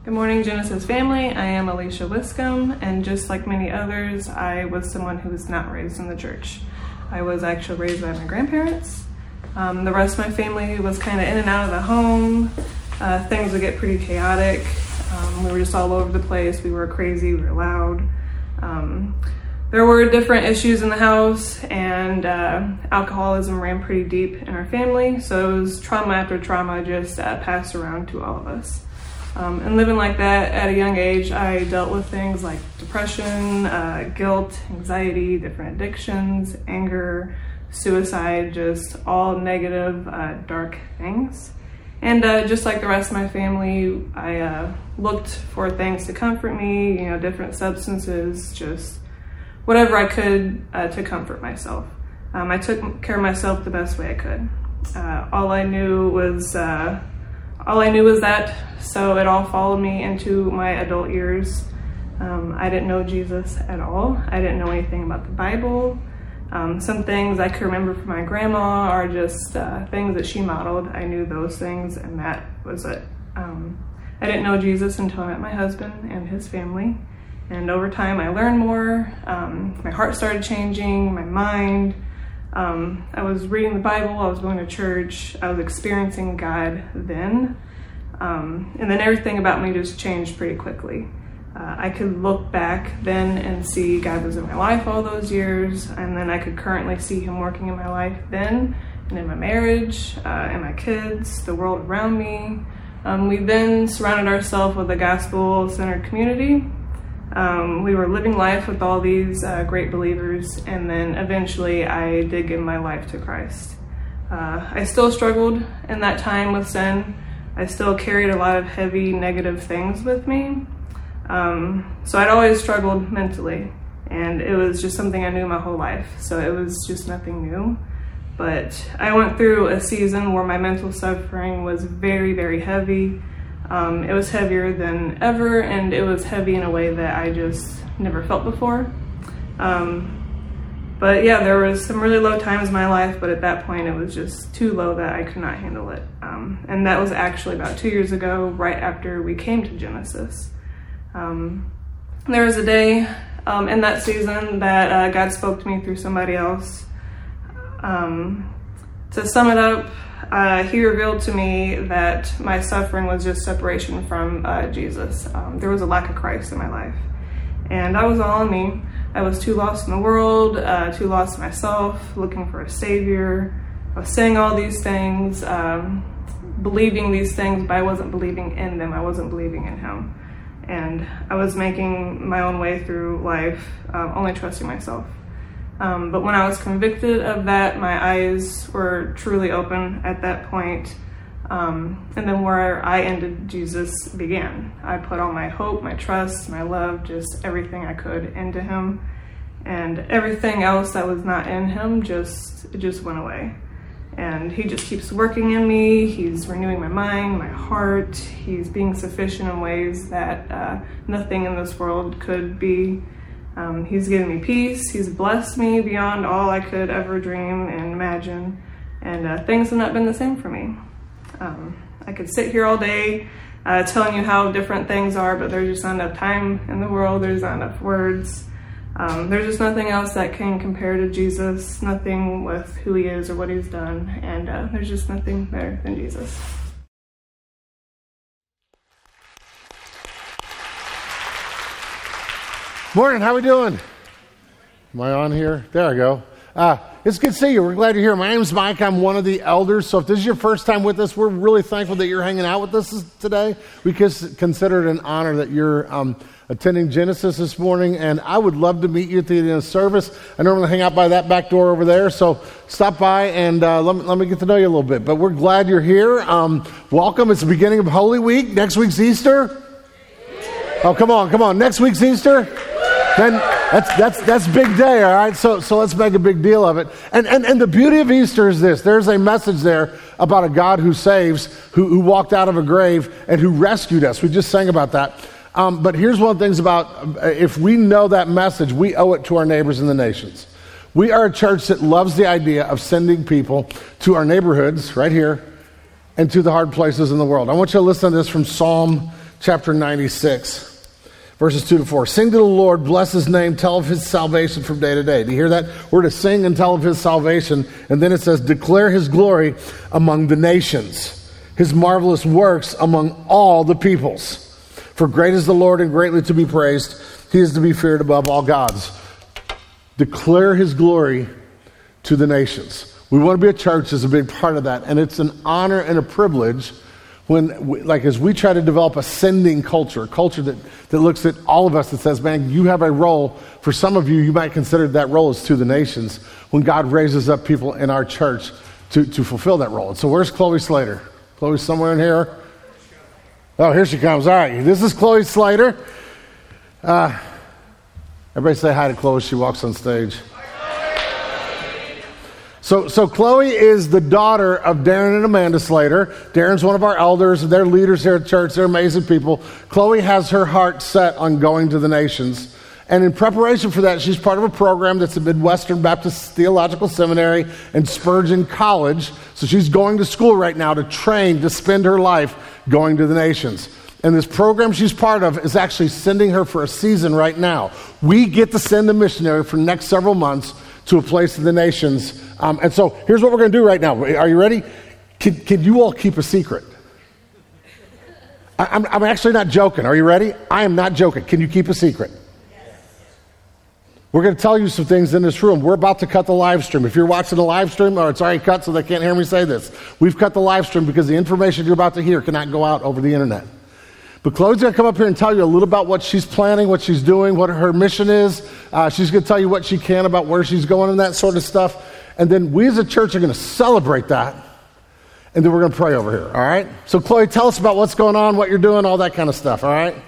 Good morning, Genesis family. I am Alicia Wiscombe, and just like many others, I was someone who was not raised in the church. I was actually raised by my grandparents. The rest of my family was kind of in and out of the home. Things would get pretty chaotic. We were just all over the place. We were crazy, we were loud. There were different issues in the house, and alcoholism ran pretty deep in our family, so it was trauma after trauma just passed around to all of us. And living like that at a young age, I dealt with things like depression, guilt, anxiety, different addictions, anger, suicide, just all negative, dark things. And just like the rest of my family, I looked for things to comfort me, different substances, just whatever I could to comfort myself. I took care of myself the best way I could. All I knew was that, so it all followed me into my adult years. I didn't know Jesus at all. I didn't know anything about the Bible. Some things I could remember from my grandma are just things that she modeled. I knew those things, and that was it. I didn't know Jesus until I met my husband and his family. And over time, I learned more. My heart started changing, my mind. I was reading the Bible, I was going to church, I was experiencing God then. And then everything about me just changed pretty quickly. I could look back then and see God was in my life all those years, and then I could currently see him working in my life then, and in my marriage, and my kids, the world around me. We then surrounded ourselves with a gospel-centered community. We were living life with all these great believers, and then eventually I did give my life to Christ. I still struggled in that time with sin. I still carried a lot of heavy negative things with me. So I'd always struggled mentally, and it was just something I knew my whole life, so it was just nothing new. But I went through a season where my mental suffering was very, very heavy. It was heavier than ever, and it was heavy in a way that I just never felt before. But yeah, there was some really low times in my life, but at that point it was just too low that I could not handle it. And that was actually about 2 years ago, right after we came to Genesis. There was a day in that season that God spoke to me through somebody else. To sum it up, he revealed to me that my suffering was just separation from Jesus. There was a lack of Christ in my life, and I was all on me. I was too lost in the world, too lost in myself, looking for a savior. I was saying all these things, believing these things, but I wasn't believing in them. I wasn't believing in him. And I was making my own way through life, only trusting myself. But when I was convicted of that, my eyes were truly open at that point. And then where I ended, Jesus began. I put all my hope, my trust, my love, just everything I could into him. And everything else that was not in him just went away. And he just keeps working in me. He's renewing my mind, my heart. He's being sufficient in ways that nothing in this world could be. He's given me peace. He's blessed me beyond all I could ever dream and imagine. And things have not been the same for me. I could sit here all day telling you how different things are, but there's just not enough time in the world. There's not enough words. There's just nothing else that can compare to Jesus, nothing with who he is or what he's done. And there's just nothing better than Jesus. Morning, how we doing? Am I on here? There I go. It's good to see you. We're glad you're here. My name's Mike. I'm one of the elders. So if this is your first time with us, we're really thankful that you're hanging out with us today. We consider it an honor that you're attending Genesis this morning, and I would love to meet you at the end of the service. I normally hang out by that back door over there, so stop by and let me get to know you a little bit. But we're glad you're here. Welcome. It's the beginning of Holy Week. Next week's Easter. Oh, come on. Next week's Easter. Then that's big day, all right? So let's make a big deal of it. And the beauty of Easter is this. There's a message there about a God who saves, who walked out of a grave, and who rescued us. We just sang about that. But here's one of the things about, if we know that message, we owe it to our neighbors in the nations. We are a church that loves the idea of sending people to our neighborhoods right here and to the hard places in the world. I want you to listen to this from Psalm chapter 96. Verses 2 to 4. Sing to the Lord, bless his name, tell of his salvation from day to day. Do you hear that? We're to sing and tell of his salvation. And then it says, declare his glory among the nations, his marvelous works among all the peoples. For great is the Lord and greatly to be praised. He is to be feared above all gods. Declare his glory to the nations. We want to be a church that's a big part of that. And it's an honor and a privilege when, as we try to develop a sending culture, a culture that looks at all of us and says, man, you have a role. For some of you, you might consider that role is to the nations. When God raises up people in our church to fulfill that role. And so where's Chloe Slater? Chloe's somewhere in here. Oh, here she comes. All right, this is Chloe Slater. Everybody say hi to Chloe as she walks on stage. So Chloe is the daughter of Darren and Amanda Slater. Darren's one of our elders. They're leaders here at church. They're amazing people. Chloe has her heart set on going to the nations. And in preparation for that, she's part of a program that's at Midwestern Baptist Theological Seminary and Spurgeon College. So she's going to school right now to train, to spend her life going to the nations. And this program she's part of is actually sending her for a season right now. We get to send a missionary for the next several months to a place in the nations. And so here's what we're going to do right now. Are you ready? Can you all keep a secret? I'm actually not joking. Are you ready? I am not joking. Can you keep a secret? Yes. We're going to tell you some things in this room. We're about to cut the live stream. If you're watching the live stream, or it's already cut so they can't hear me say this, we've cut the live stream because the information you're about to hear cannot go out over the internet. But Chloe's going to come up here and tell you a little about what she's planning, what she's doing, what her mission is. She's going to tell you what she can about where she's going and that sort of stuff. And then we as a church are going to celebrate that. And then we're going to pray over here, all right? So Chloe, tell us about what's going on, what you're doing, all that kind of stuff, all right?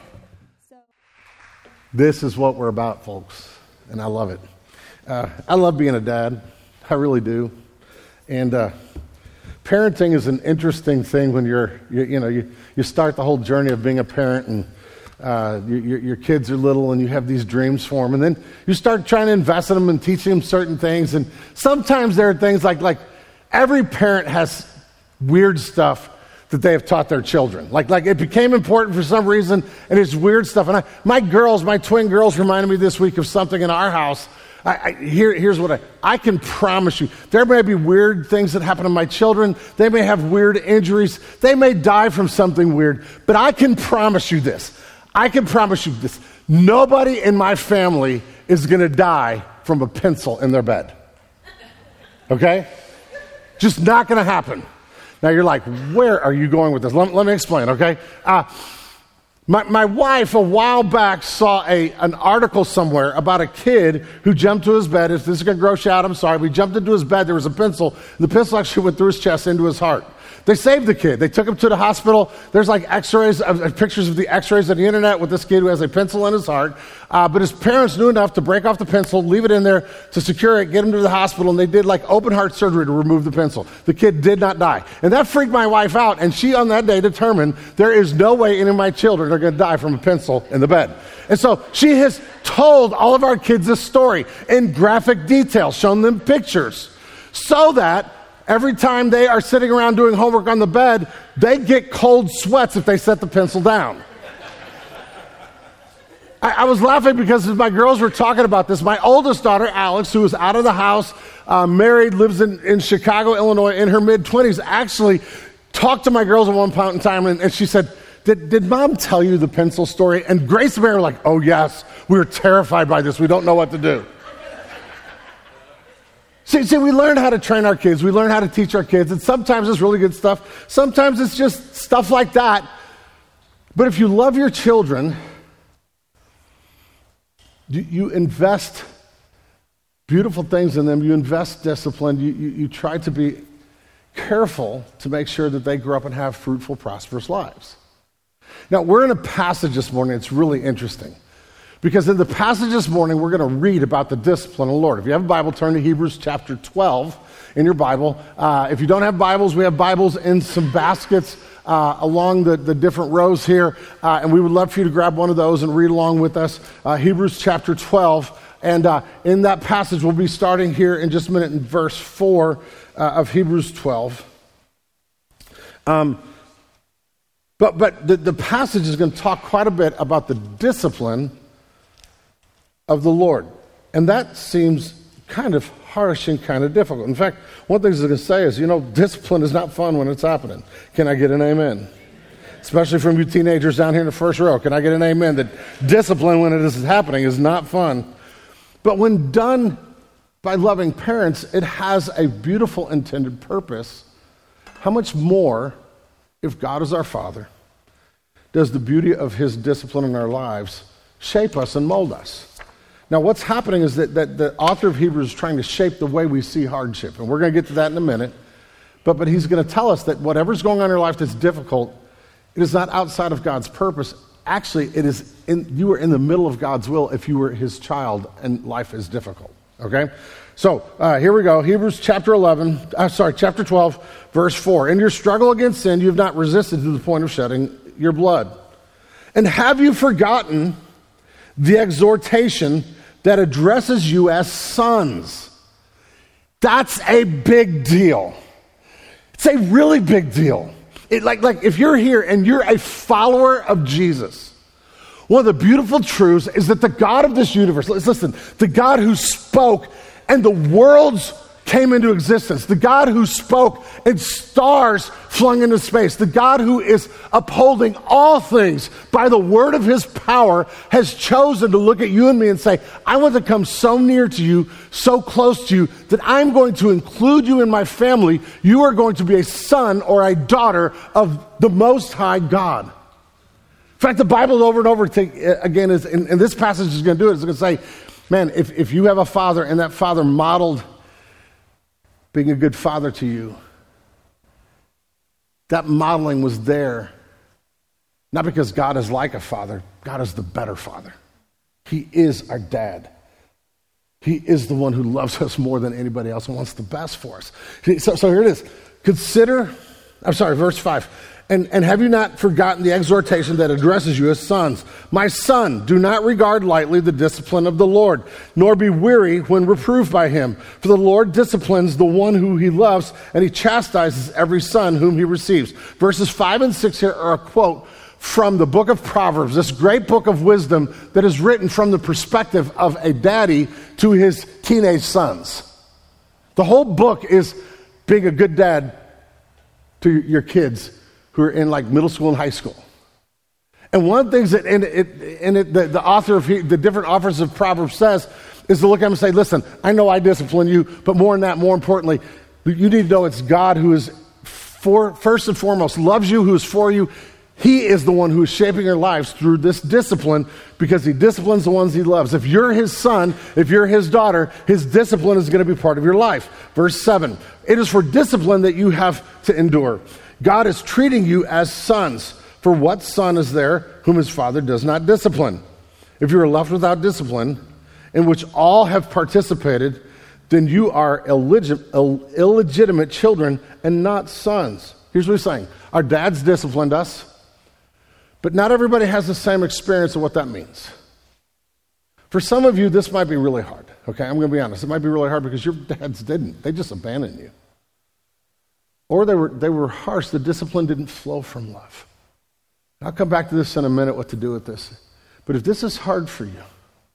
This is what we're about, folks. And I love it. I love being a dad. I really do. And parenting is an interesting thing when you start the whole journey of being a parent and your kids are little and you have these dreams for them. And then you start trying to invest in them and teaching them certain things. And sometimes there are things like every parent has weird stuff that they have taught their children. Like it became important for some reason and it's weird stuff. And my twin girls reminded me this week of something in our house. Here's what I can promise you. There may be weird things that happen to my children. They may have weird injuries. They may die from something weird. But I can promise you this. Nobody in my family is going to die from a pencil in their bed. Okay? Just not going to happen. Now you're like, where are you going with this? Let me explain, okay? My wife, a while back, saw an article somewhere about a kid who jumped to his bed. If this is going to gross you out, I'm sorry. But he jumped into his bed. There was a pencil. The pencil actually went through his chest into his heart. They saved the kid. They took him to the hospital. There's x-rays, pictures of the x-rays on the internet with this kid who has a pencil in his heart. But his parents knew enough to break off the pencil, leave it in there to secure it, get him to the hospital, and they did open heart surgery to remove the pencil. The kid did not die. And that freaked my wife out, and she on that day determined there is no way any of my children are going to die from a pencil in the bed. And so she has told all of our kids this story in graphic detail, shown them pictures, so that every time they are sitting around doing homework on the bed, they get cold sweats if they set the pencil down. I was laughing because as my girls were talking about this, my oldest daughter, Alex, who is out of the house, married, lives in Chicago, Illinois, in her mid-20s, actually talked to my girls at one point in time, and she said, did Mom tell you the pencil story? And Grace and Mary were like, oh, yes, we were terrified by this. We don't know what to do. See, we learn how to train our kids. We learn how to teach our kids. And sometimes it's really good stuff. Sometimes it's just stuff like that. But if you love your children, you invest beautiful things in them. You invest discipline. You try to be careful to make sure that they grow up and have fruitful, prosperous lives. Now, we're in a passage this morning. It's really interesting. Because in the passage this morning, we're going to read about the discipline of the Lord. If you have a Bible, turn to Hebrews chapter 12 in your Bible. If you don't have Bibles, we have Bibles in some baskets along the different rows here. And we would love for you to grab one of those and read along with us. Hebrews chapter 12. And in that passage, we'll be starting here in just a minute in verse 4 of Hebrews 12. But the passage is going to talk quite a bit about the discipline of the Lord. And that seems kind of harsh and kind of difficult. In fact, one thing I was going to say is, discipline is not fun when it's happening. Can I get an amen? Especially from you teenagers down here in the first row. Can I get an amen that discipline when it is happening is not fun? But when done by loving parents, it has a beautiful intended purpose. How much more, if God is our Father, does the beauty of his discipline in our lives shape us and mold us? Now, what's happening is that the author of Hebrews is trying to shape the way we see hardship. And we're going to get to that in a minute. But he's going to tell us that whatever's going on in your life that's difficult, it is not outside of God's purpose. Actually, you are in the middle of God's will if you were his child and life is difficult. Okay? So, here we go. Hebrews chapter 12, verse 4. In your struggle against sin, you have not resisted to the point of shedding your blood. And have you forgotten the exhortation that addresses you as sons? That's a big deal. It's a really big deal. Like if you're here and you're a follower of Jesus, one of the beautiful truths is that the God of this universe, listen, the God who spoke and the worlds came into existence, the God who spoke and stars flung into space, the God who is upholding all things by the word of his power, has chosen to look at you and me and say, I want to come so near to you, so close to you, that I'm going to include you in my family. You are going to be a son or a daughter of the Most High God. In fact, the Bible over and over again is, and this passage is going to do it, it's going to say, man, if you have a father and that father modeled being a good father to you, that modeling was there, not because God is like a father, God is the better father. He is our dad. He is the one who loves us more than anybody else and wants the best for us. So here it is. Verse 5. And have you not forgotten the exhortation that addresses you as sons? My son, do not regard lightly the discipline of the Lord, nor be weary when reproved by him. For the Lord disciplines the one who he loves, and he chastises every son whom he receives. Verses 5 and 6 here are a quote from the book of Proverbs, this great book of wisdom that is written from the perspective of a daddy to his teenage sons. The whole book is being a good dad to your kids who are in like middle school and high school. And one of the things that the author of the different authors of Proverbs says is to look at him and say, listen, I know I discipline you, but more than that, more importantly, you need to know it's God who is first and foremost loves you, who is for you. He is the one who is shaping your lives through this discipline because he disciplines the ones he loves. If you're his son, if you're his daughter, his discipline is going to be part of your life. Verse 7, it is for discipline that you have to endure. God is treating you as sons. For what son is there whom his father does not discipline? If you are left without discipline, in which all have participated, then you are illegitimate children and not sons. Here's what he's saying. Our dads disciplined us, but not everybody has the same experience of what that means. For some of you, this might be really hard. Okay, I'm going to be honest. It might be really hard because your dads didn't. They just abandoned you. Or they were harsh. The discipline didn't flow from love. I'll come back to this in a minute, what to do with this. But if this is hard for you,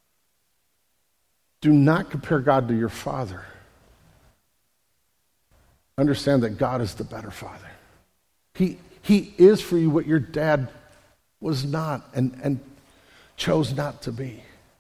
do not compare God to your father. Understand that God is the better father. He is for you what your dad was not and chose not to be.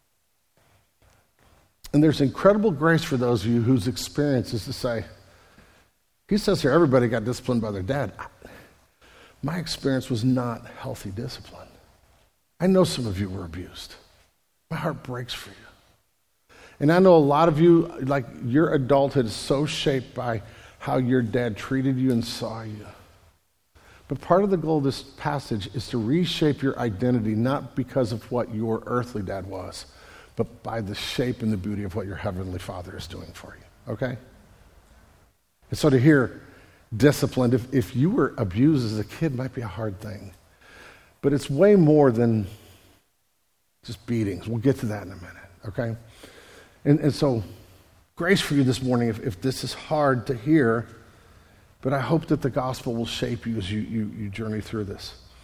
And there's incredible grace for those of you whose experience is to say, he says here, everybody got disciplined by their dad. My experience was not healthy discipline. I know some of you were abused. My heart breaks for you. And I know a lot of you, like your adulthood is so shaped by how your dad treated you and saw you. But part of the goal of this passage is to reshape your identity, not because of what your earthly dad was, but by the shape and the beauty of what your heavenly Father is doing for you. Okay? And so to hear disciplined, if you were abused as a kid, might be a hard thing. But it's way more than just beatings. We'll get to that in a minute, okay? And so grace for you this morning if this is hard to hear, but I hope that the gospel will shape you as you journey through this.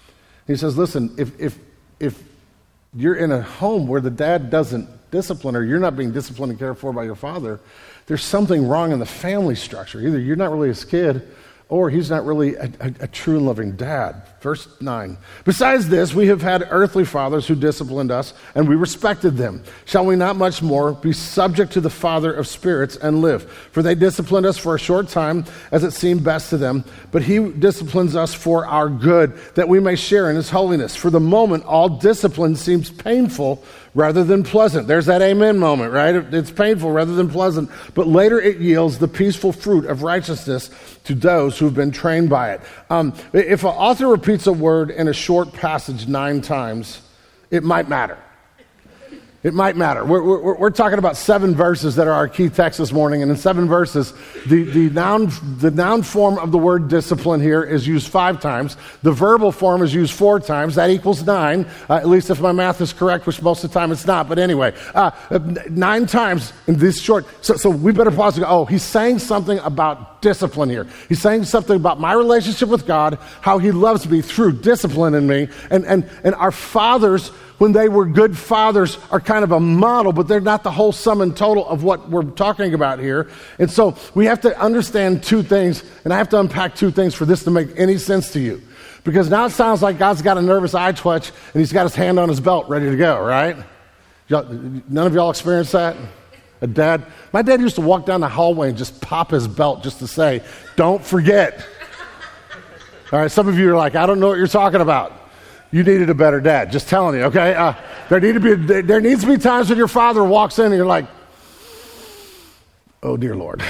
He says, listen, if you're in a home where the dad doesn't discipline, or you're not being disciplined and cared for by your father, there's something wrong in the family structure. Either you're not really his kid, or he's not really a true and loving dad. Verse 9. Besides this, we have had earthly fathers who disciplined us, and we respected them. Shall we not much more be subject to the Father of spirits and live? For they disciplined us for a short time, as it seemed best to them, but he disciplines us for our good, that we may share in his holiness. For the moment, all discipline seems painful rather than pleasant. There's that amen moment, right? It's painful rather than pleasant, but later it yields the peaceful fruit of righteousness to those who've been trained by it. If an author repeats a word in a short passage 9 times, it might matter. It might matter. We're talking about 7 verses that are our key text this morning, and in 7 verses, the noun form of the word discipline here is used 5 times. The verbal form is used 4 times. That equals 9, at least if my math is correct, which most of the time it's not. But anyway, 9 times in this short. So we better pause and go, oh, he's saying something about discipline here. He's saying something about my relationship with God, how he loves me through discipline in me, and our fathers, when they were good fathers, are kind of a model, but they're not the whole sum and total of what we're talking about here. And so we have to understand 2 things, and I have to unpack 2 things for this to make any sense to you. Because now it sounds like God's got a nervous eye twitch, and he's got his hand on his belt ready to go, right? None of y'all experienced that? My dad used to walk down the hallway and just pop his belt just to say, don't forget. All right, some of you are like, I don't know what you're talking about. You needed a better dad. Just telling you, okay? There needs to be times when your father walks in and you're like, oh, dear Lord.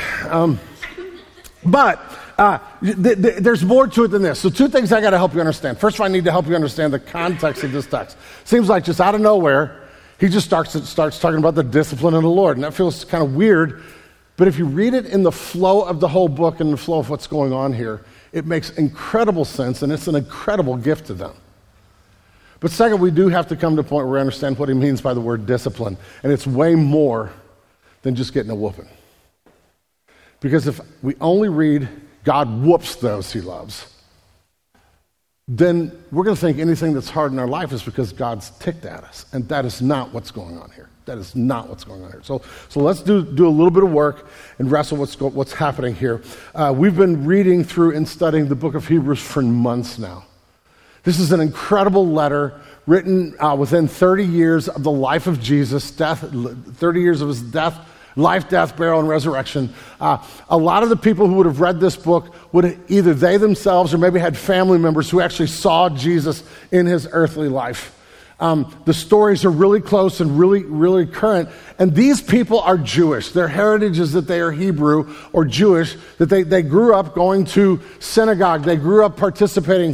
But there's more to it than this. So 2 things I got to help you understand. First of all, I need to help you understand the context of this text. Seems like just out of nowhere, he just starts talking about the discipline of the Lord. And that feels kind of weird. But if you read it in the flow of the whole book and the flow of what's going on here, it makes incredible sense, and it's an incredible gift to them. But second, we do have to come to a point where we understand what he means by the word discipline. And it's way more than just getting a whooping. Because if we only read, God whoops those he loves, then we're going to think anything that's hard in our life is because God's ticked at us. And that is not what's going on here. That is not what's going on here. So let's do a little bit of work and wrestle what's happening here. We've been reading through and studying the book of Hebrews for months now. This is an incredible letter written within 30 years of the life of Jesus, 30 years of his death, life, death, burial, and resurrection. A lot of the people who would have read this book would either they themselves or maybe had family members who actually saw Jesus in his earthly life. The stories are really close and really, really current. And these people are Jewish. Their heritage is that they are Hebrew or Jewish, that they grew up going to synagogue. They grew up participating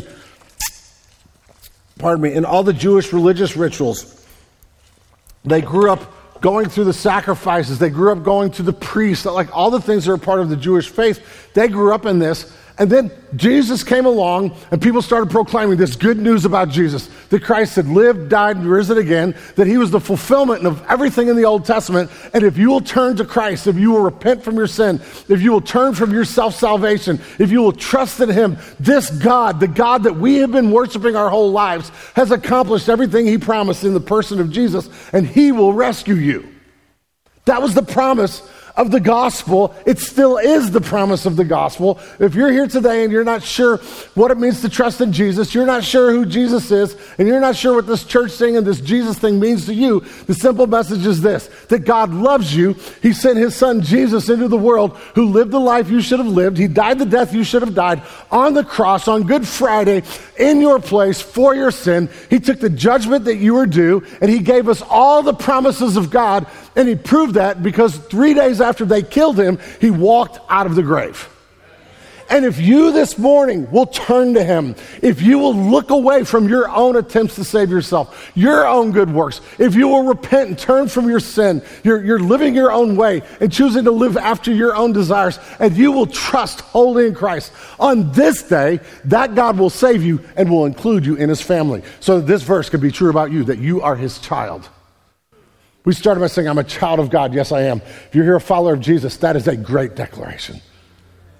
in all the Jewish religious rituals. They grew up going through the sacrifices. They grew up going to the priests. Like all the things that are part of the Jewish faith, they grew up in this. And then Jesus came along and people started proclaiming this good news about Jesus, that Christ had lived, died, and risen again, that he was the fulfillment of everything in the Old Testament. And if you will turn to Christ, if you will repent from your sin, if you will turn from your self-salvation, if you will trust in him, this God, the God that we have been worshiping our whole lives, has accomplished everything he promised in the person of Jesus, and he will rescue you. That was the promise of the gospel. It still is the promise of the gospel. If you're here today and you're not sure what it means to trust in Jesus, you're not sure who Jesus is, and you're not sure what this church thing and this Jesus thing means to you, the simple message is this, that God loves you. He sent his son Jesus into the world, who lived the life you should have lived. He died the death you should have died on the cross on Good Friday in your place for your sin. He took the judgment that you were due, and he gave us all the promises of God. And he proved that because 3 days after they killed him, he walked out of the grave. And if you this morning will turn to him, if you will look away from your own attempts to save yourself, your own good works, if you will repent and turn from your sin, you're living your own way and choosing to live after your own desires, and you will trust wholly in Christ, on this day, that God will save you and will include you in his family. So this verse can be true about you, that you are his child. We started by saying, I'm a child of God. Yes, I am. If you're here a follower of Jesus, that is a great declaration.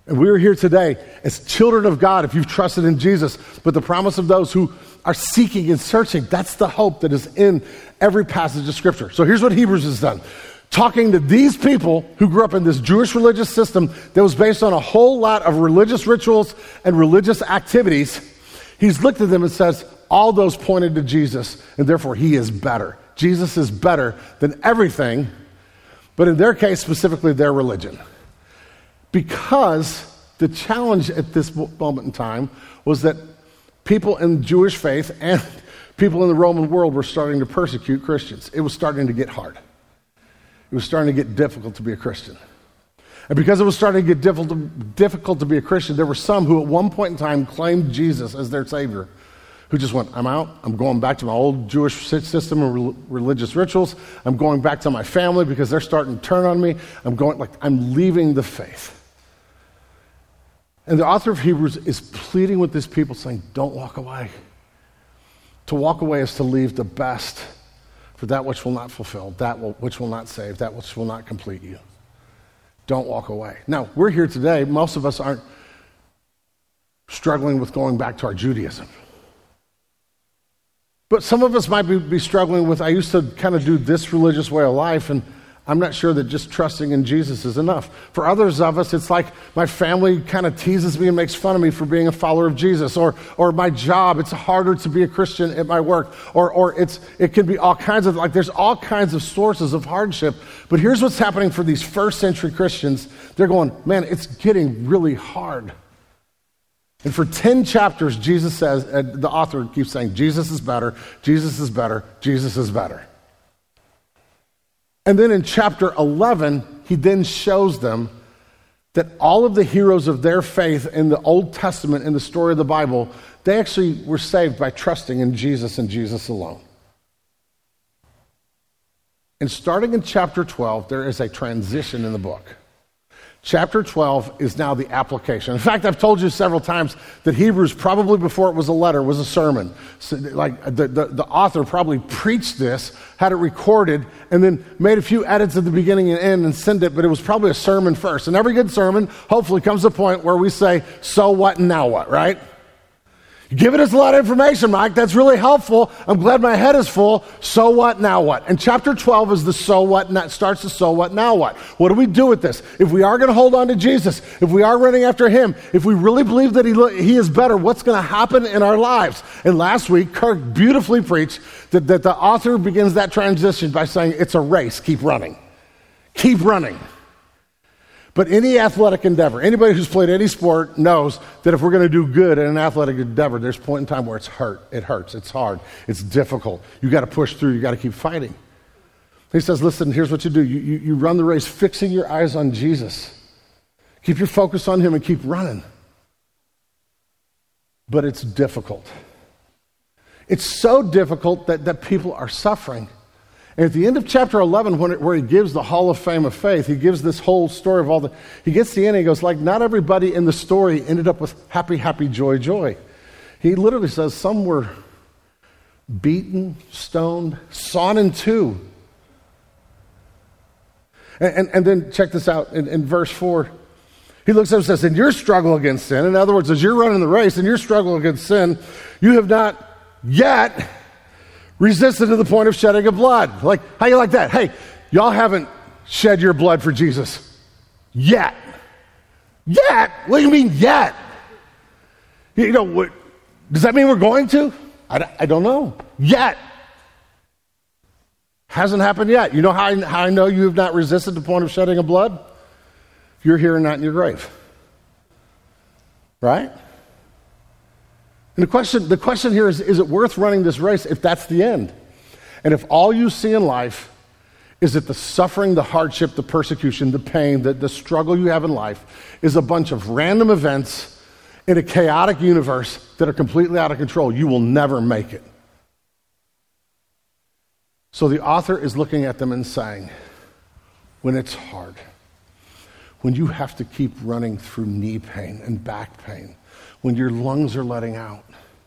And we are here today as children of God if you've trusted in Jesus. But the promise of those who are seeking and searching, that's the hope that is in every passage of Scripture. So here's what Hebrews has done. Talking to these people who grew up in this Jewish religious system that was based on a whole lot of religious rituals and religious activities, he's looked at them and says, all those pointed to Jesus, and therefore he is better. Jesus is better than everything, but in their case, specifically their religion. Because the challenge at this moment in time was that people in Jewish faith and people in the Roman world were starting to persecute Christians. It was starting to get hard. It was starting to get difficult to be a Christian. And because it was starting to get difficult to be a Christian, there were some who at one point in time claimed Jesus as their Savior, who just went, I'm out, I'm going back to my old Jewish system of religious rituals, I'm going back to my family because they're starting to turn on me, I'm leaving the faith. And the author of Hebrews is pleading with these people saying, don't walk away. To walk away is to leave the best for that which will not fulfill, which will not save, that which will not complete you. Don't walk away. Now, we're here today. Most of us aren't struggling with going back to our Judaism. But some of us might be struggling with, I used to kind of do this religious way of life, and I'm not sure that just trusting in Jesus is enough. For others of us, it's like my family kind of teases me and makes fun of me for being a follower of Jesus, or my job, it's harder to be a Christian at my work, or it can be all kinds of, there's all kinds of sources of hardship. But here's what's happening for these first century Christians. They're going, man, it's getting really hard. And for 10 chapters, Jesus says, the author keeps saying, Jesus is better, Jesus is better, Jesus is better. And then in chapter 11, he then shows them that all of the heroes of their faith in the Old Testament, in the story of the Bible, they actually were saved by trusting in Jesus and Jesus alone. And starting in chapter 12, there is a transition in the book. Chapter 12 is now the application. In fact, I've told you several times that Hebrews, probably before it was a letter, was a sermon. So, the author probably preached this, had it recorded, and then made a few edits at the beginning and end and sent it, but it was probably a sermon first. And every good sermon, hopefully, comes to a point where we say, so what and now what, right? You're giving us a lot of information, Mike. That's really helpful. I'm glad my head is full. So what, now what? And chapter 12 is the so what, and that starts the so what, now what? What do we do with this? If we are going to hold on to Jesus, if we are running after him, if we really believe that he is better, what's going to happen in our lives? And last week, Kirk beautifully preached that the author begins that transition by saying it's a race. Keep running. Keep running. But any athletic endeavor, anybody who's played any sport knows that if we're going to do good in an athletic endeavor, there's a point in time where it hurts, it's hard, it's difficult. You got to push through, you got to keep fighting. He says, listen, here's what you do. You run the race fixing your eyes on Jesus. Keep your focus on him and keep running. But it's difficult. It's so difficult that people are suffering. And at the end of chapter 11, where he gives the Hall of Fame of faith, he gives this whole story of he gets to the end and he goes, not everybody in the story ended up with happy, happy, joy, joy. He literally says some were beaten, stoned, sawn in two. And then check this out in verse 4. He looks up and says, in your struggle against sin, in other words, as you're running the race, in your struggle against sin, you have not yet resisted to the point of shedding of blood. How you like that? Hey, y'all haven't shed your blood for Jesus yet. Yet? What do you mean yet? What, does that mean we're going to? I don't know. Yet. Hasn't happened yet. You know how I know you have not resisted the point of shedding of blood? You're here and not in your grave. Right? And the question here is it worth running this race if that's the end? And if all you see in life is that the suffering, the hardship, the persecution, the pain, the struggle you have in life is a bunch of random events in a chaotic universe that are completely out of control, you will never make it. So the author is looking at them and saying, when it's hard, when you have to keep running through knee pain and back pain, when your lungs are letting out,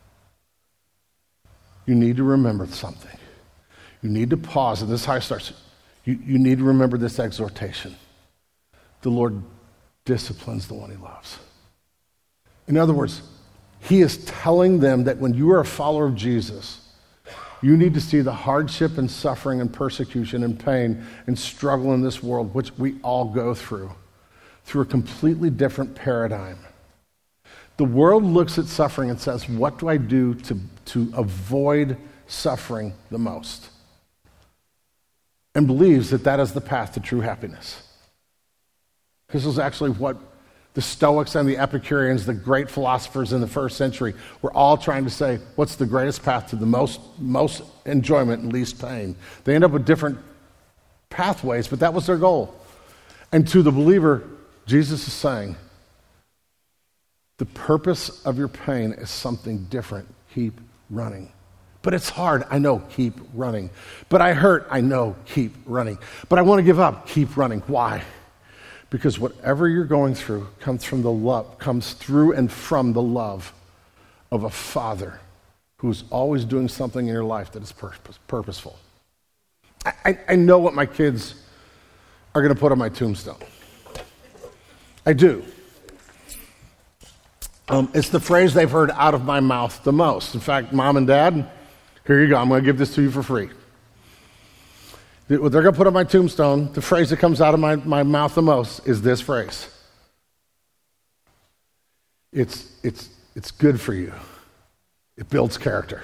you need to remember something. You need to pause, and this is how it starts. You need to remember this exhortation. The Lord disciplines the one he loves. In other words, he is telling them that when you are a follower of Jesus, you need to see the hardship and suffering and persecution and pain and struggle in this world, which we all go through a completely different paradigm. The world looks at suffering and says, what do I do to avoid suffering the most? And believes that that is the path to true happiness. This is actually what the Stoics and the Epicureans, the great philosophers in the first century, were all trying to say, what's the greatest path to the most enjoyment and least pain? They end up with different pathways, but that was their goal. And to the believer, Jesus is saying, the purpose of your pain is something different. Keep running. But it's hard. I know. Keep running. But I hurt. I know. Keep running. But I want to give up. Keep running. Why? Because whatever you're going through comes through and from the love of a Father who's always doing something in your life that is purposeful. I know what my kids are going to put on my tombstone. I do. It's the phrase they've heard out of my mouth the most. In fact, Mom and Dad, here you go. I'm going to give this to you for free. What they're going to put on my tombstone, the phrase that comes out of my mouth the most is this phrase. It's good for you. It builds character.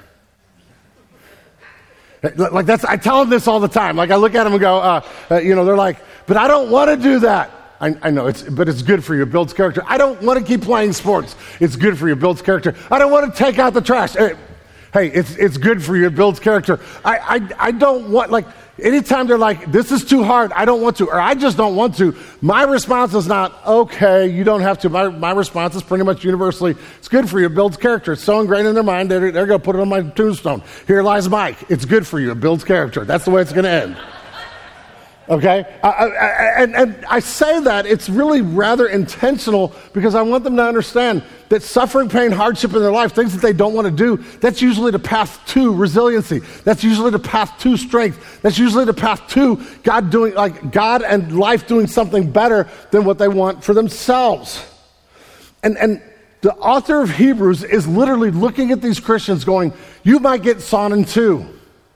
Like I tell them this all the time. Like I look at them and go, they're like, but I don't want to do that. I know, but it's good for you. It builds character. I don't want to keep playing sports. It's good for you. It builds character. I don't want to take out the trash. Hey, it's good for you. It builds character. I don't want, like, anytime they're like, this is too hard, I don't want to, or I just don't want to, my response is not, okay, you don't have to. My response is pretty much universally, it's good for you. It builds character. It's so ingrained in their mind, they're going to put it on my tombstone. Here lies Mike. It's good for you. It builds character. That's the way it's going to end. Okay? And I say that, it's really rather intentional because I want them to understand that suffering, pain, hardship in their life, things that they don't want to do, that's usually the path to resiliency. That's usually the path to strength. That's usually the path to God and life doing something better than what they want for themselves. And the author of Hebrews is literally looking at these Christians going, you might get sawn in two.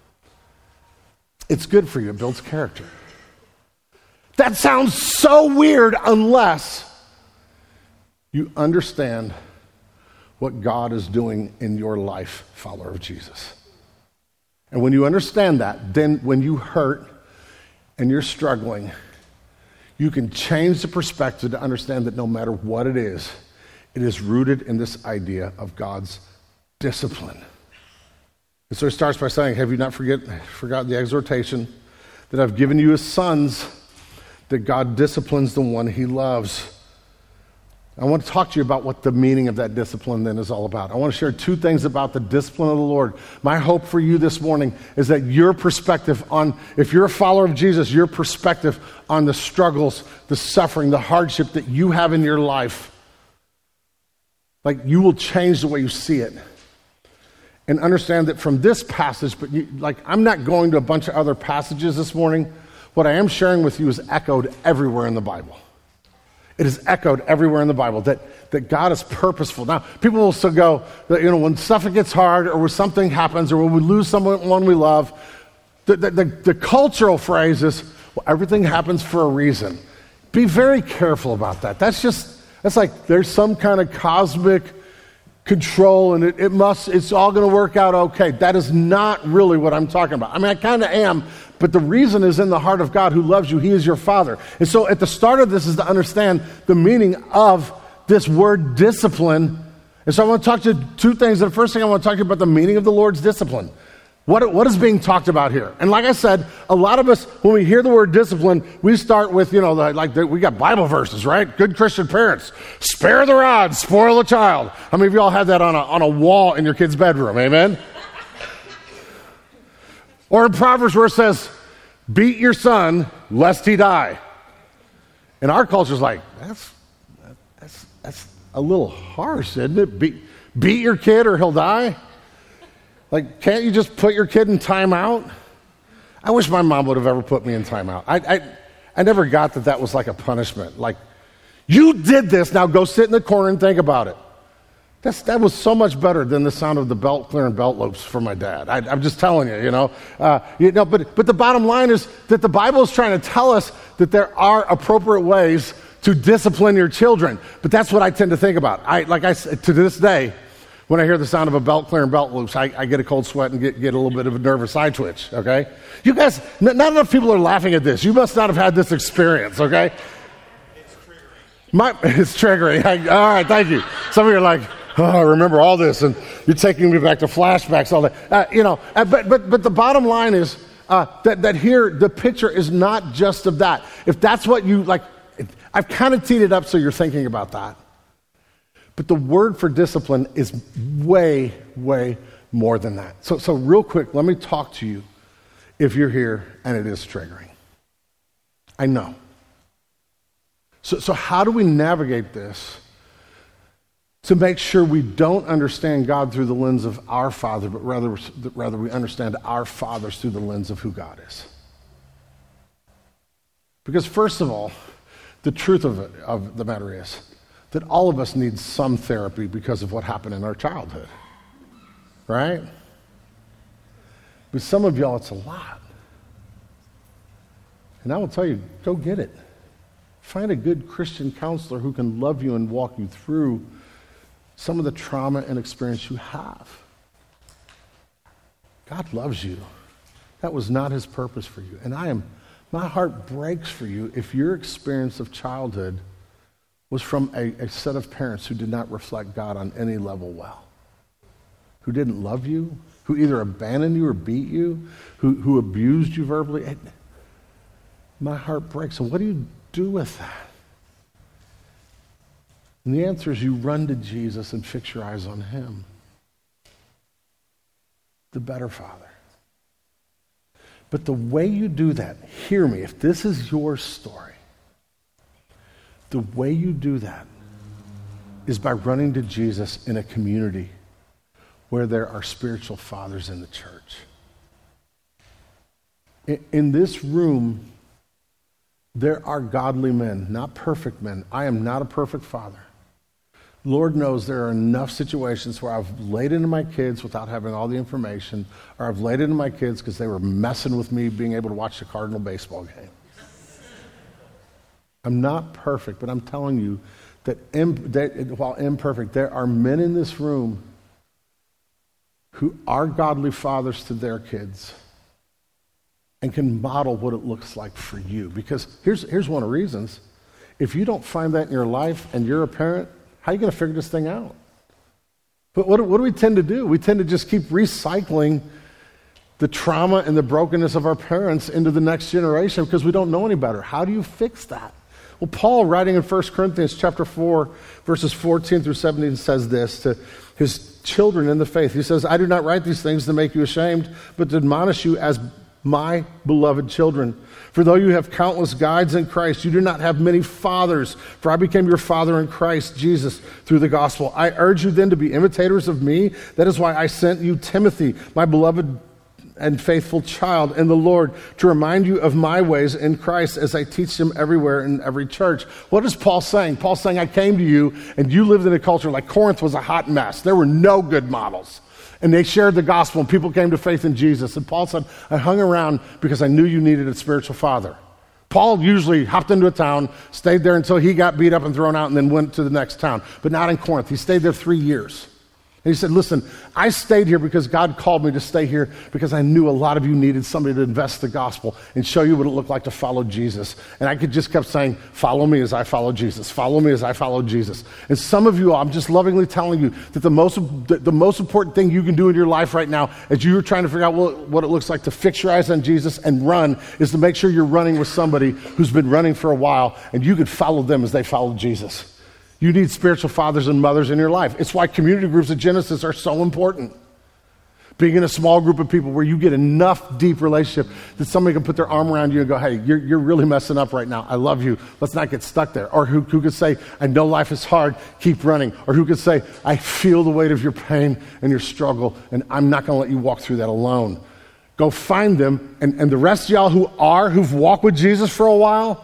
It's good for you. It builds character. That sounds so weird unless you understand what God is doing in your life, follower of Jesus. And when you understand that, then when you hurt and you're struggling, you can change the perspective to understand that no matter what it is rooted in this idea of God's discipline. And so he starts by saying, have you not forgotten the exhortation that I've given you as sons, that God disciplines the one he loves? I want to talk to you about what the meaning of that discipline then is all about. I want to share two things about the discipline of the Lord. My hope for you this morning is that your perspective on, if you're a follower of Jesus, your perspective on the struggles, the suffering, the hardship that you have in your life, like you will change the way you see it. And understand that from this passage, I'm not going to a bunch of other passages this morning. What I am sharing with you is echoed everywhere in the Bible. It is echoed everywhere in the Bible that God is purposeful. Now, people will still go, when stuff gets hard or when something happens or when we lose someone we love, the cultural phrase is, well, everything happens for a reason. Be very careful about that. That's like there's some kind of cosmic control and it's all going to work out okay. That is not really what I'm talking about. I mean, I kind of am, but the reason is in the heart of God who loves you. He is your Father. And so at the start of this is to understand the meaning of this word discipline. And so I want to talk to you two things. The first thing I want to talk to you about the meaning of the Lord's discipline. What is being talked about here? And like I said, a lot of us, when we hear the word discipline, we start with, we got Bible verses, right? Good Christian parents. Spare the rod, spoil the child. How many of you all have that on a wall in your kid's bedroom? Amen? Or in Proverbs where it says, beat your son lest he die. And our culture's like, that's a little harsh, isn't it? Beat your kid or he'll die? Like, can't you just put your kid in timeout? I wish my mom would have ever put me in timeout. I never got that was like a punishment. Like, You did this, now go sit in the corner and think about it. That was so much better than the sound of the belt clearing belt loops for my dad. I'm just telling you, But the bottom line is that the Bible is trying to tell us that there are appropriate ways to discipline your children. But that's what I tend to think about. To this day, when I hear the sound of a belt clearing belt loops, I get a cold sweat and get a little bit of a nervous eye twitch, okay? You guys, not enough people are laughing at this. You must not have had this experience, okay? It's triggering. All right, thank you. Some of you are like, oh, I remember all this, and you're taking me back to flashbacks, all that. But the bottom line is that here, the picture is not just of that. If that's what you like, I've kind of teed it up so you're thinking about that. But the word for discipline is way, way more than that. So real quick, let me talk to you if you're here and it is triggering. I know. So how do we navigate this to make sure we don't understand God through the lens of our Father, but rather we understand our fathers through the lens of who God is? Because first of all, the truth of the matter is that all of us need some therapy because of what happened in our childhood, right? But some of y'all, it's a lot. And I will tell you, go get it. Find a good Christian counselor who can love you and walk you through some of the trauma and experience you have. God loves you. That was not his purpose for you. And my heart breaks for you if your experience of childhood was from a set of parents who did not reflect God on any level well, who didn't love you, who either abandoned you or beat you, who abused you verbally. My heart breaks. And what do you do with that? And the answer is you run to Jesus and fix your eyes on him, the better Father. But the way you do that, hear me, if this is your story, the way you do that is by running to Jesus in a community where there are spiritual fathers in the church. In this room, there are godly men, not perfect men. I am not a perfect father. Lord knows there are enough situations where I've laid into my kids without having all the information, or I've laid into my kids because they were messing with me being able to watch the Cardinal baseball game. I'm not perfect, but I'm telling you that while imperfect, there are men in this room who are godly fathers to their kids and can model what it looks like for you. Because here's one of the reasons. If you don't find that in your life and you're a parent, how are you going to figure this thing out? But what do we tend to do? We tend to just keep recycling the trauma and the brokenness of our parents into the next generation because we don't know any better. How do you fix that? Well, Paul, writing in 1 Corinthians chapter 4, verses 14 through 17, says this to his children in the faith. He says, I do not write these things to make you ashamed, but to admonish you as my beloved children. For though you have countless guides in Christ, you do not have many fathers, for I became your father in Christ Jesus through the gospel. I urge you then to be imitators of me. That is why I sent you Timothy, my beloved and faithful child in the Lord, to remind you of my ways in Christ as I teach them everywhere in every church. What is Paul saying? Paul's saying, I came to you and you lived in a culture like Corinth was a hot mess. There were no good models. And they shared the gospel and people came to faith in Jesus. And Paul said, I hung around because I knew you needed a spiritual father. Paul usually hopped into a town, stayed there until he got beat up and thrown out and then went to the next town. But not in Corinth. He stayed there 3 years. And he said, listen, I stayed here because God called me to stay here because I knew a lot of you needed somebody to invest the gospel and show you what it looked like to follow Jesus. And I just kept saying, follow me as I follow Jesus. Follow me as I follow Jesus. And some of you, I'm just lovingly telling you that the most important thing you can do in your life right now as you're trying to figure out what it looks like to fix your eyes on Jesus and run is to make sure you're running with somebody who's been running for a while and you could follow them as they follow Jesus. You need spiritual fathers and mothers in your life. It's why community groups at Genesis are so important. Being in a small group of people where you get enough deep relationship that somebody can put their arm around you and go, hey, you're really messing up right now. I love you. Let's not get stuck there. Or who could say, I know life is hard. Keep running. Or who could say, I feel the weight of your pain and your struggle, and I'm not going to let you walk through that alone. Go find them. And the rest of y'all who've walked with Jesus for a while,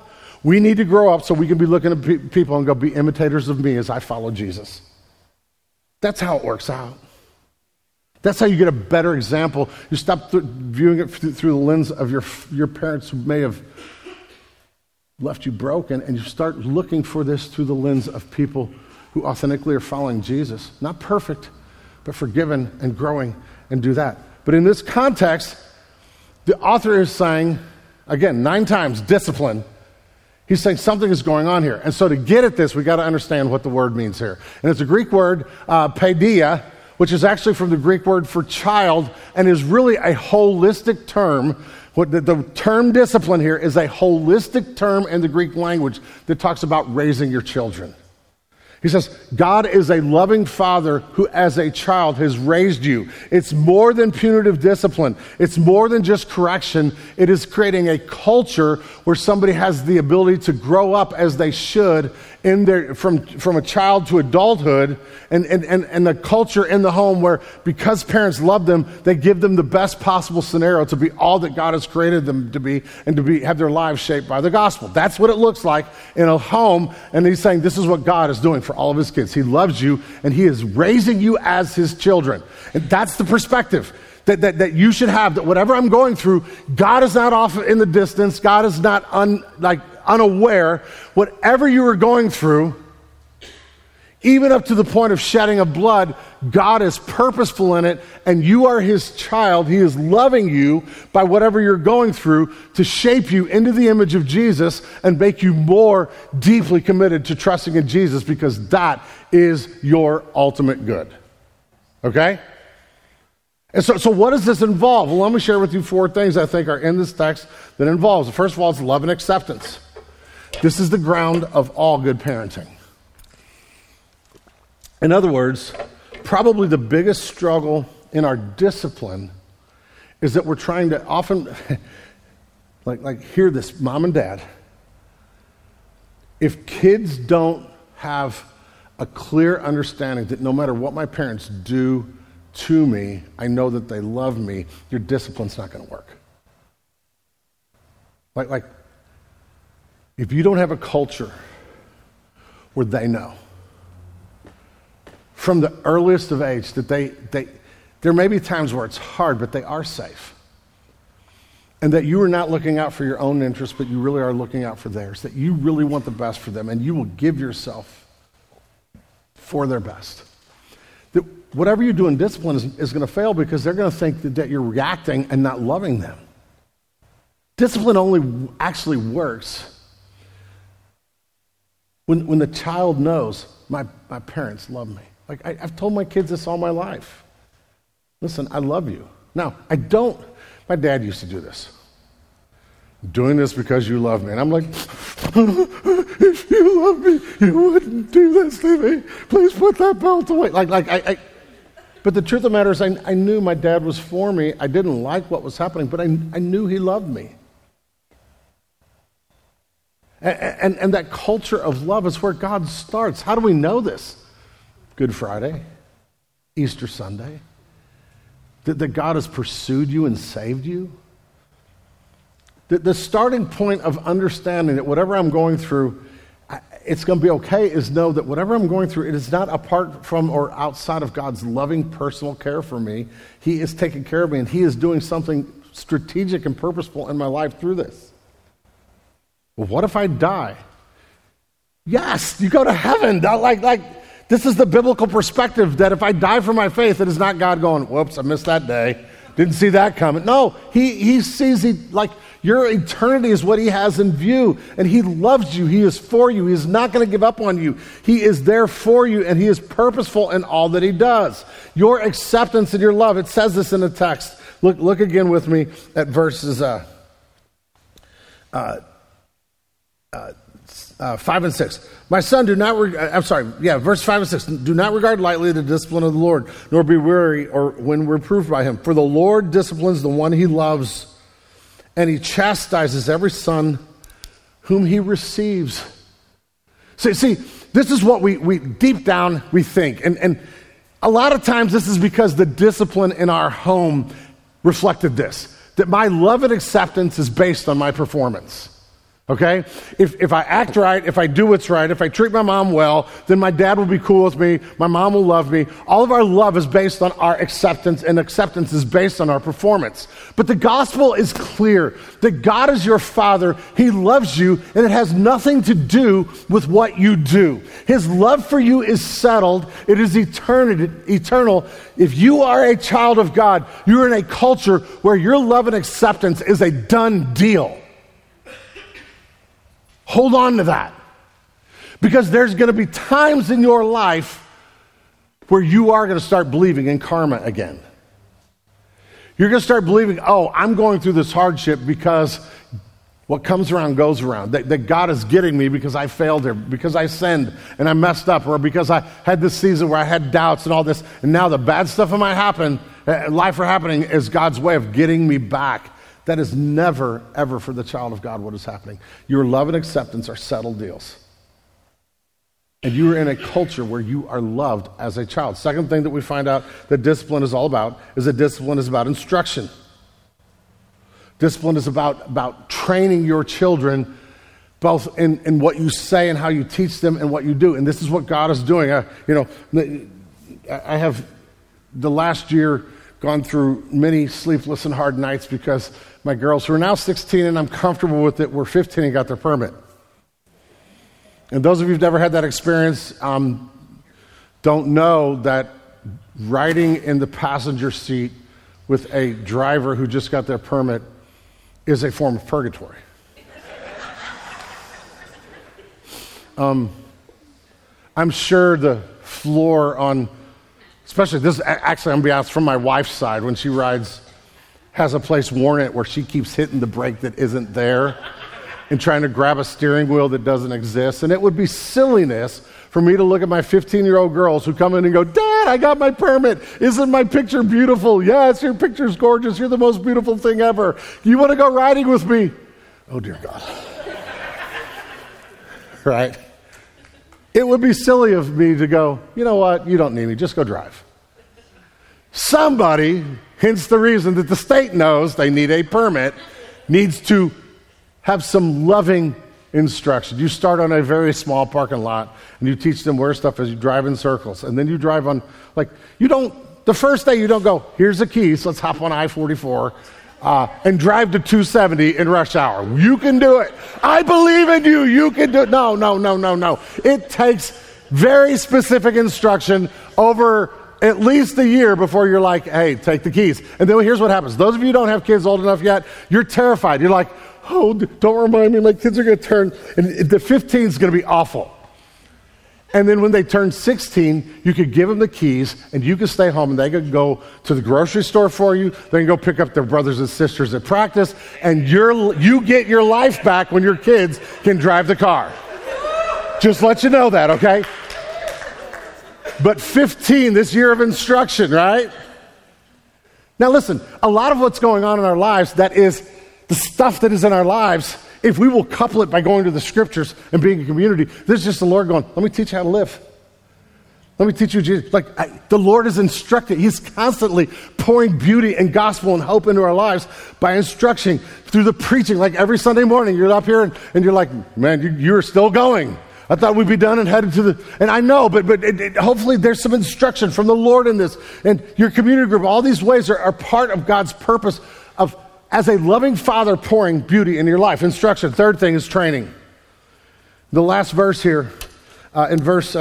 We need to grow up so we can be looking at people and go, be imitators of me as I follow Jesus. That's how it works out. That's how you get a better example. You stop viewing it through the lens of your parents who may have left you broken, and you start looking for this through the lens of people who authentically are following Jesus. Not perfect, but forgiven and growing, and do that. But in this context, the author is saying, again, 9 times, discipline. He's saying something is going on here. And so to get at this, we got to understand what the word means here. And it's a Greek word, paideia, which is actually from the Greek word for child, and is really a holistic term. What the term discipline here is a holistic term in the Greek language that talks about raising your children. He says, God is a loving father who as a child has raised you. It's more than punitive discipline. It's more than just correction. It is creating a culture where somebody has the ability to grow up as they should from a child to adulthood, and the culture in the home where, because parents love them, they give them the best possible scenario to be all that God has created them to be, and have their lives shaped by the gospel. That's what it looks like in a home, and he's saying this is what God is doing for all of his kids. He loves you, and he is raising you as his children. And that's the perspective that you should have, that whatever I'm going through, God is not off in the distance. God is not unaware. Whatever you are going through, even up to the point of shedding of blood, God is purposeful in it, and you are his child. He is loving you by whatever you're going through to shape you into the image of Jesus and make you more deeply committed to trusting in Jesus, because that is your ultimate good. Okay? And so what does this involve? Well, let me share with you 4 things I think are in this text that involves. First of all, it's love and acceptance. This is the ground of all good parenting. In other words, probably the biggest struggle in our discipline is that we're trying to often, hear this, mom and dad. If kids don't have a clear understanding that no matter what my parents do to me, I know that they love me, your discipline's not going to work. If you don't have a culture where they know from the earliest of age that there may be times where it's hard, but they are safe. And that you are not looking out for your own interests, but you really are looking out for theirs. That you really want the best for them, and you will give yourself for their best. That whatever you do in discipline is going to fail, because they're going to think that you're reacting and not loving them. Discipline only actually works when the child knows, my parents love me. I've told my kids this all my life. Listen, I love you. Now, my dad used to do this. I'm doing this because you love me. And I'm like, if you love me, you wouldn't do this to me. Please put that belt away. But the truth of the matter is, I knew my dad was for me. I didn't like what was happening, but I knew he loved me. And that culture of love is where God starts. How do we know this? Good Friday, Easter Sunday, that God has pursued you and saved you. The starting point of understanding that whatever I'm going through, it's going to be okay, is know that whatever I'm going through, it is not apart from or outside of God's loving personal care for me. He is taking care of me, and he is doing something strategic and purposeful in my life through this. Well, what if I die? Yes, you go to heaven. This is the biblical perspective, that if I die for my faith, it is not God going, whoops, I missed that day. Didn't see that coming. No, he sees your eternity is what he has in view, and he loves you. He is for you. He is not going to give up on you. He is there for you, and he is purposeful in all that he does. Your acceptance and your love, it says this in the text. Look again with me at verses 5 and 6. My son, verse 5 and 6. Do not regard lightly the discipline of the Lord, nor be weary or when reproved by him. For the Lord disciplines the one he loves, and he chastises every son whom he receives. See, this is what we deep down we think. And a lot of times this is because the discipline in our home reflected this, that my love and acceptance is based on my performance. Okay? If I act right, if I do what's right, if I treat my mom well, then my dad will be cool with me, my mom will love me. All of our love is based on our acceptance, and acceptance is based on our performance. But the gospel is clear that God is your Father, He loves you, and it has nothing to do with what you do. His love for you is settled, it is eternal. If you are a child of God, you're in a culture where your love and acceptance is a done deal. Hold on to that. Because there's going to be times in your life where you are going to start believing in karma again. You're going to start believing, oh, I'm going through this hardship because what comes around goes around. That God is getting me because I failed here, because I sinned and I messed up, or because I had this season where I had doubts and all this, and now the bad stuff in my life are happening is God's way of getting me back. That is never, ever for the child of God what is happening. Your love and acceptance are settled deals. And you are in a culture where you are loved as a child. Second thing that we find out that discipline is all about is that discipline is about instruction. Discipline is about training your children both in what you say and how you teach them and what you do. And this is what God is doing. I have the last year gone through many sleepless and hard nights because my girls, who are now 16 and I'm comfortable with it, were 15 and got their permit. And those of you who've never had that experience don't know that riding in the passenger seat with a driver who just got their permit is a form of purgatory. I'm sure the floor on, especially this, actually I'm going to be honest, from my wife's side, when she rides, has a place worn it where she keeps hitting the brake that isn't there and trying to grab a steering wheel that doesn't exist. And it would be silliness for me to look at my 15-year-old girls who come in and go, Dad, I got my permit. Isn't my picture beautiful? Yes, your picture's gorgeous. You're the most beautiful thing ever. You want to go riding with me? Oh, dear God. Right? It would be silly of me to go, you know what? You don't need me. Just go drive. Somebody, hence the reason that the state knows they need a permit, needs to have some loving instruction. You start on a very small parking lot and you teach them where stuff is. You drive in circles, and then you drive on, the first day you don't go, here's the keys, let's hop on I-44 and drive to 270 in rush hour. You can do it. I believe in you. You can do it. No. It takes very specific instruction over at least a year before you're like, hey, take the keys. And then here's what happens. Those of you who don't have kids old enough yet, you're terrified. You're like, oh, don't remind me, my kids are going to turn, and the 15 is going to be awful. And then when they turn 16, you could give them the keys, and you can stay home, and they could go to the grocery store for you. They can go pick up their brothers and sisters at practice, and you get your life back when your kids can drive the car. Just let you know that, okay? But 15, this year of instruction, right? Now listen, a lot of what's going on in our lives, that is the stuff that is in our lives, if we will couple it by going to the scriptures and being a community, this is just the Lord going, let me teach you how to live. Let me teach you Jesus. The Lord is instructing. He's constantly pouring beauty and gospel and hope into our lives by instruction through the preaching. Like every Sunday morning, you're up here and you're like, man, you're still going. I thought we'd be done and headed to and I know, but hopefully there's some instruction from the Lord in this. And your community group, all these ways are part of God's purpose of, as a loving father, pouring beauty in your life. Instruction. Third thing is training. The last verse here, in verse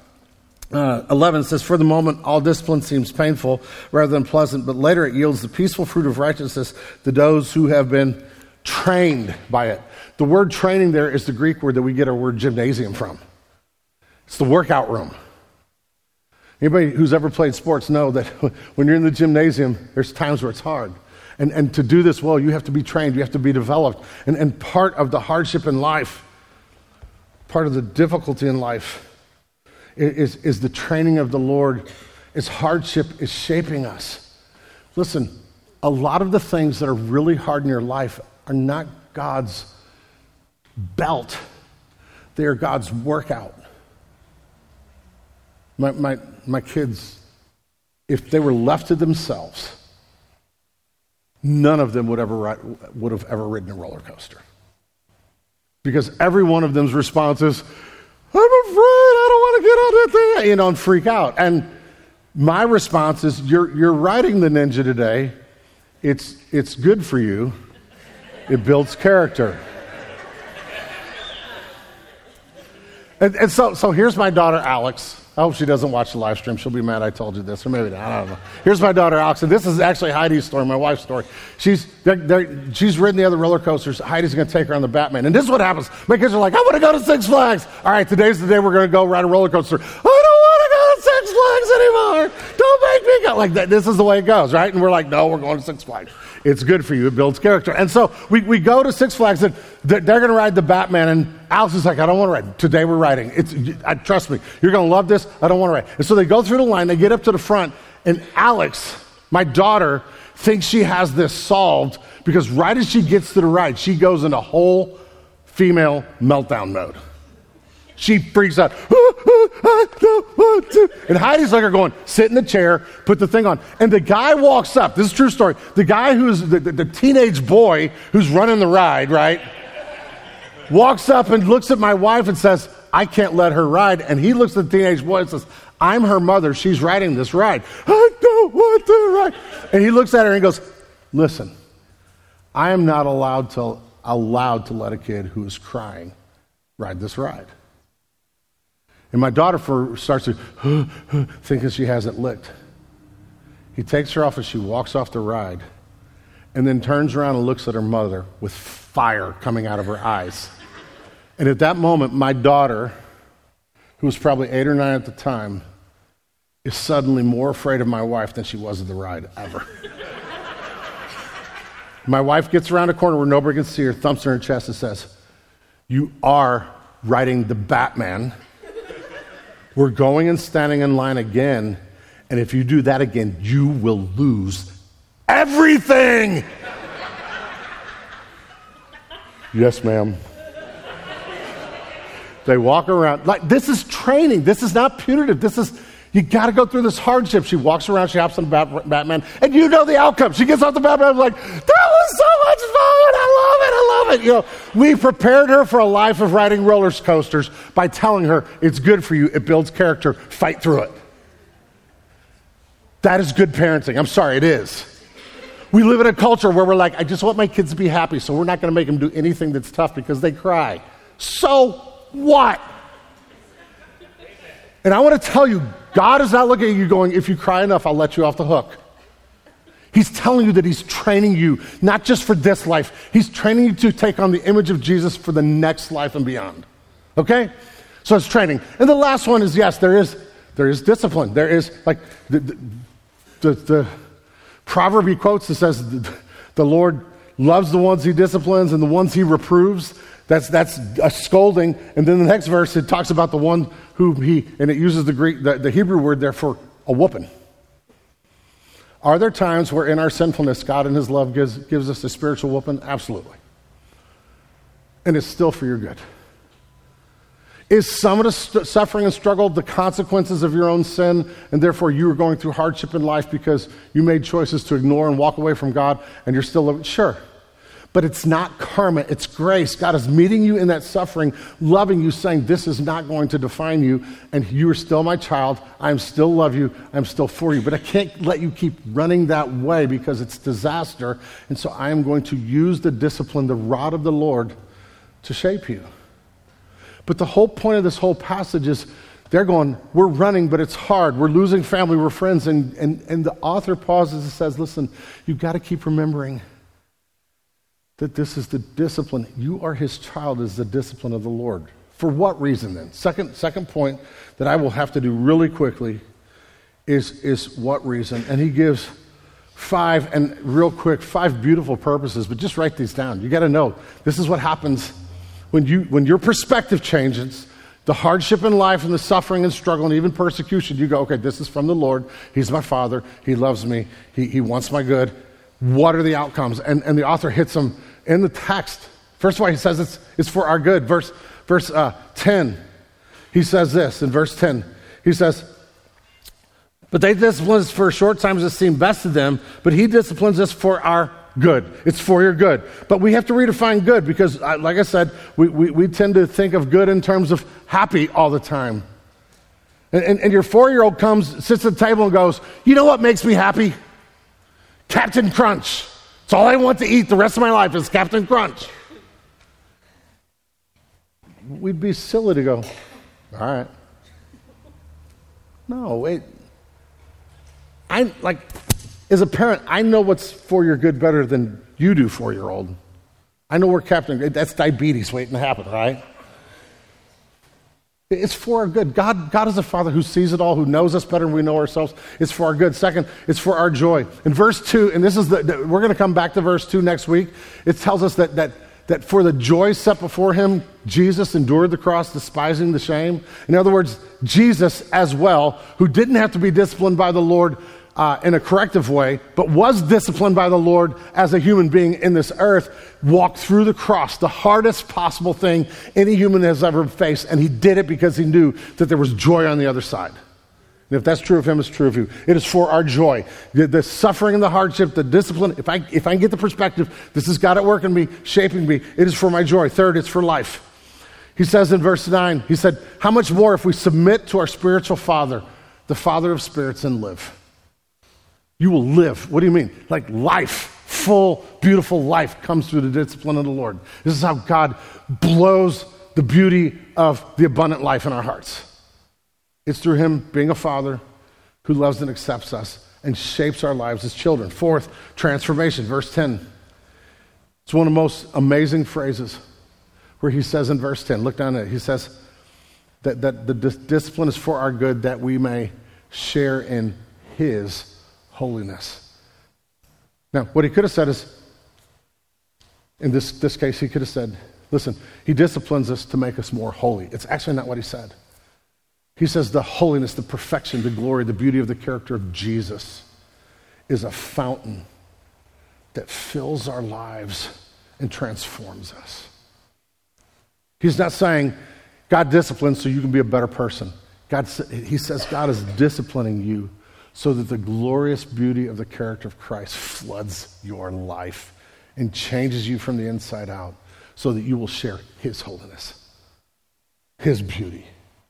11 says, for the moment, all discipline seems painful rather than pleasant, but later it yields the peaceful fruit of righteousness to those who have been trained by it. The word training there is the Greek word that we get our word gymnasium from. It's the workout room. Anybody who's ever played sports know that when you're in the gymnasium, there's times where it's hard. And to do this well, you have to be trained, you have to be developed. And part of the hardship in life, part of the difficulty in life is the training of the Lord. Is hardship is shaping us. Listen, a lot of the things that are really hard in your life are not God's belt. They are God's workout. My kids, if they were left to themselves, none of them would have ever ridden a roller coaster. Because every one of them's response is, I'm afraid, I don't want to get on that thing, and freak out. And my response is, you're riding the Ninja today. It's good for you. It builds character. And so here's my daughter, Alex. I hope she doesn't watch the live stream. She'll be mad I told you this, or maybe not. I don't know. Here's my daughter, Alex, and this is actually Heidi's story, my wife's story. She's ridden the other roller coasters. Heidi's going to take her on the Batman. And this is what happens. My kids are like, I want to go to Six Flags. All right, today's the day we're going to go ride a roller coaster. I don't want to go to Six Flags anymore. Don't make me go. Like that. This is the way it goes, right? And we're like, no, we're going to Six Flags. It's good for you. It builds character. And so we go to Six Flags, and they're going to ride the Batman, and Alex is like, I don't want to ride. Today we're riding. Trust me, you're going to love this. I don't want to ride. And so they go through the line. They get up to the front, and Alex, my daughter, thinks she has this solved because right as she gets to the ride, she goes into whole female meltdown mode. She freaks out. I don't want to. And Heidi's like her going, sit in the chair, put the thing on. And the guy walks up. This is a true story. The guy who's the teenage boy who's running the ride, right, walks up and looks at my wife and says, I can't let her ride. And he looks at the teenage boy and says, I'm her mother. She's riding this ride. I don't want to ride. And he looks at her and he goes, listen, I am not allowed to let a kid who is crying ride this ride. And my daughter starts to thinking she has it licked. He takes her off as she walks off the ride and then turns around and looks at her mother with fire coming out of her eyes. And at that moment, my daughter, who was probably 8 or 9 at the time, is suddenly more afraid of my wife than she was of the ride ever. My wife gets around a corner where nobody can see her, thumps her in her chest and says, you are riding the Batman. We're going and standing in line again, and if you do that again, you will lose everything. Yes, ma'am. They walk around. Like, this is training. This is not punitive. This is, you got to go through this hardship. She walks around, she hops on the Batman, and you know the outcome. She gets off the Batman, like, that was so much fun. I love it. You know, we prepared her for a life of riding roller coasters by telling her it's good for you. It builds character. Fight through it. That is good parenting. I'm sorry, it is. We live in a culture where we're like, I just want my kids to be happy, so we're not going to make them do anything that's tough because they cry. So what? And I want to tell you, God is not looking at you going, if you cry enough, I'll let you off the hook. He's telling you that he's training you, not just for this life. He's training you to take on the image of Jesus for the next life and beyond. Okay? So it's training. And the last one is, yes, there is discipline. There is, like, the proverb he quotes that says, the Lord loves the ones he disciplines and the ones he reproves. That's a scolding. And then the next verse, it talks about the one who and it uses the Hebrew word there for a whooping. Are there times where in our sinfulness, God in his love gives us a spiritual whooping? Absolutely. And it's still for your good. Is some of the suffering and struggle the consequences of your own sin, and therefore you are going through hardship in life because you made choices to ignore and walk away from God, and you're still living? Sure. But it's not karma, it's grace. God is meeting you in that suffering, loving you, saying, this is not going to define you, and you are still my child. I still love you. I'm still for you. But I can't let you keep running that way because it's disaster. And so I am going to use the discipline, the rod of the Lord, to shape you. But the whole point of this whole passage is they're going, we're running, but it's hard. We're losing family, we're friends. And the author pauses and says, listen, you've got to keep remembering that this is the discipline. You are his child, is the discipline of the Lord. For what reason then? Second point that I will have to do really quickly is what reason. And he gives 5 beautiful purposes, but just write these down. You got to know, this is what happens when your perspective changes, the hardship in life and the suffering and struggle and even persecution, you go, okay, this is from the Lord. He's my Father. He loves me. He wants my good. What are the outcomes? And the author hits them in the text. First of all, he says it's for our good. Verse 10, he says this in verse 10. He says, but they discipline us for a short time as it seemed best to them, but he disciplines us for our good. It's for your good. But we have to redefine good because, like I said, we tend to think of good in terms of happy all the time. And your 4-year-old comes, sits at the table and goes, you know what makes me happy? Captain Crunch. It's all I want to eat the rest of my life is Captain Crunch. We'd be silly to go, all right. No, wait. As a parent, I know what's for your good better than you do, 4-year-old. I know we're that's diabetes waiting to happen, right? It's for our good. God is a Father who sees it all, who knows us better than we know ourselves. It's for our good. Second, it's for our joy. In verse 2, and this is we're going to come back to verse 2 next week. It tells us that for the joy set before him, Jesus endured the cross, despising the shame. In other words, Jesus as well, who didn't have to be disciplined by the Lord in a corrective way, but was disciplined by the Lord as a human being in this earth, walked through the cross, the hardest possible thing any human has ever faced, and he did it because he knew that there was joy on the other side. And if that's true of him, it's true of you. It is for our joy. The suffering and the hardship, the discipline, if I can get the perspective, this has got it working me, shaping me, it is for my joy. Third, it's for life. He says in verse 9, he said, how much more if we submit to our spiritual Father, the Father of spirits, and live? You will live. What do you mean? Like life, full, beautiful life comes through the discipline of the Lord. This is how God blows the beauty of the abundant life in our hearts. It's through him being a Father who loves and accepts us and shapes our lives as children. Fourth, transformation, verse 10. It's one of the most amazing phrases where he says in verse 10, look down at it, he says that the discipline is for our good that we may share in his holiness. Now, what he could have said is, in this case, he could have said, listen, he disciplines us to make us more holy. It's actually not what he said. He says the holiness, the perfection, the glory, the beauty of the character of Jesus is a fountain that fills our lives and transforms us. He's not saying God disciplines so you can be a better person. He says God is disciplining you so that the glorious beauty of the character of Christ floods your life and changes you from the inside out so that you will share his holiness, his beauty.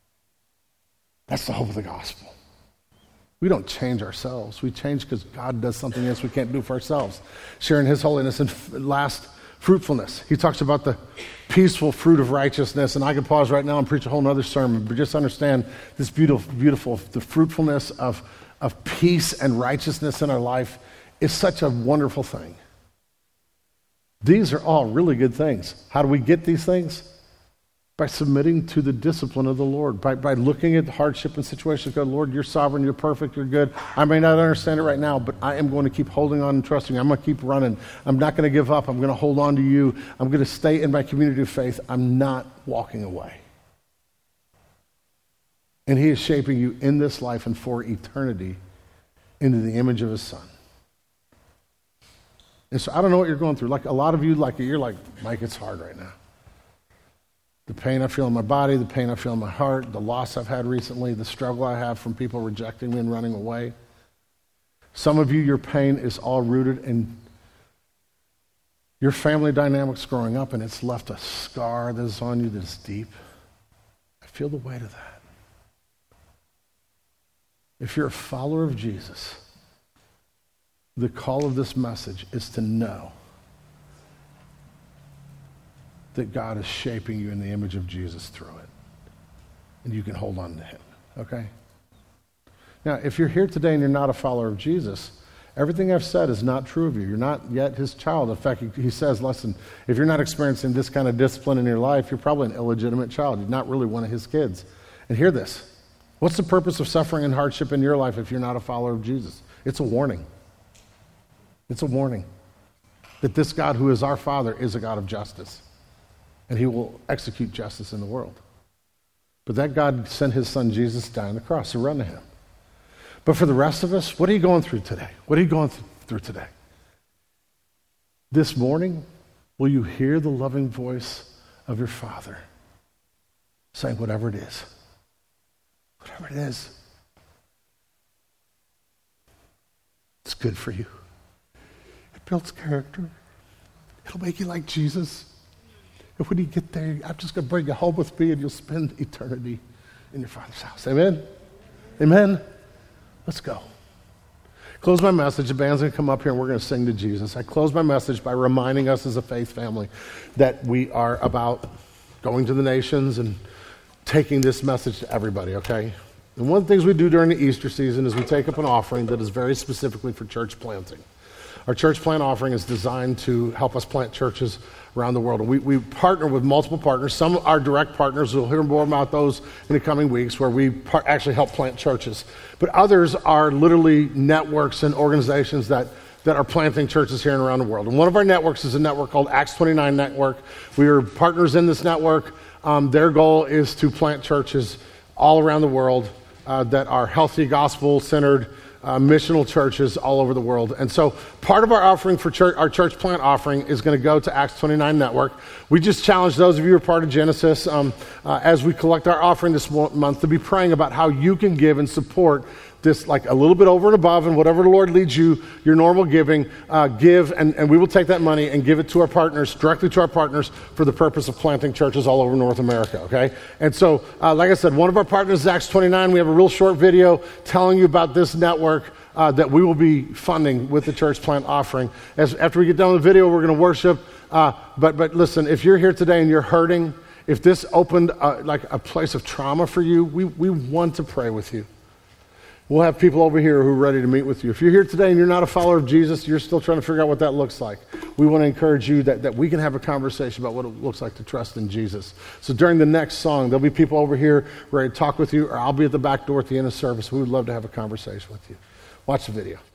That's the hope of the gospel. We don't change ourselves. We change because God does something else we can't do for ourselves. Sharing his holiness. And last, fruitfulness. He talks about the peaceful fruit of righteousness. And I could pause right now and preach a whole other sermon, but just understand this beautiful, the fruitfulness of peace and righteousness in our life is such a wonderful thing. These are all really good things. How do we get these things? By submitting to the discipline of the Lord, by looking at the hardship and situations. Go, Lord, you're sovereign, you're perfect, you're good. I may not understand it right now, but I am going to keep holding on and trusting you. I'm going to keep running. I'm not going to give up. I'm going to hold on to you. I'm going to stay in my community of faith. I'm not walking away. And he is shaping you in this life and for eternity into the image of his Son. And so I don't know what you're going through. Like a lot of you, you're like, Mike, it's hard right now. The pain I feel in my body, the pain I feel in my heart, the loss I've had recently, the struggle I have from people rejecting me and running away. Some of you, your pain is all rooted in your family dynamics growing up, and it's left a scar that is on you that is deep. I feel the weight of that. If you're a follower of Jesus, the call of this message is to know that God is shaping you in the image of Jesus through it. And you can hold on to him, okay? Now, if you're here today and you're not a follower of Jesus, everything I've said is not true of you. You're not yet his child. In fact, he says, listen, if you're not experiencing this kind of discipline in your life, you're probably an illegitimate child. You're not really one of his kids. And hear this. What's the purpose of suffering and hardship in your life if you're not a follower of Jesus? It's a warning. It's a warning that this God who is our Father is a God of justice, and he will execute justice in the world. But that God sent his Son Jesus to die on the cross to run to him. But for the rest of us, what are you going through today? What are you going through today? This morning, will you hear the loving voice of your Father saying, whatever it is, it's good for you. It builds character. It'll make you like Jesus. And when you get there, I'm just going to bring you home with me and you'll spend eternity in your Father's house. Amen? Amen? Let's go. Close my message. The band's going to come up here and we're going to sing to Jesus. I close my message by reminding us as a faith family that we are about going to the nations and taking this message to everybody, okay? And one of the things we do during the Easter season is we take up an offering that is very specifically for church planting. Our church plant offering is designed to help us plant churches around the world. And we partner with multiple partners. Some are direct partners. We'll hear more about those in the coming weeks where we actually help plant churches. But others are literally networks and organizations that are planting churches here and around the world. And one of our networks is a network called Acts 29 Network. We are partners in this network. Their goal is to plant churches all around the world that are healthy, gospel-centered, missional churches all over the world. And so part of our offering for our church plant offering is going to go to Acts 29 Network. We just challenge those of you who are part of Genesis as we collect our offering this month to be praying about how you can give and support this, like a little bit over and above, and whatever the Lord leads you, your normal giving, give, and we will take that money and give it to our partners, directly to our partners, for the purpose of planting churches all over North America, okay? And so, like I said, one of our partners is Acts 29. We have a real short video telling you about this network that we will be funding with the church plant offering. After we get done with the video, we're going to worship. But listen, if you're here today and you're hurting, if this opened like a place of trauma for you, we want to pray with you. We'll have people over here who are ready to meet with you. If you're here today and you're not a follower of Jesus, you're still trying to figure out what that looks like. We want to encourage you that we can have a conversation about what it looks like to trust in Jesus. So during the next song, there'll be people over here ready to talk with you, or I'll be at the back door at the end of service. We would love to have a conversation with you. Watch the video.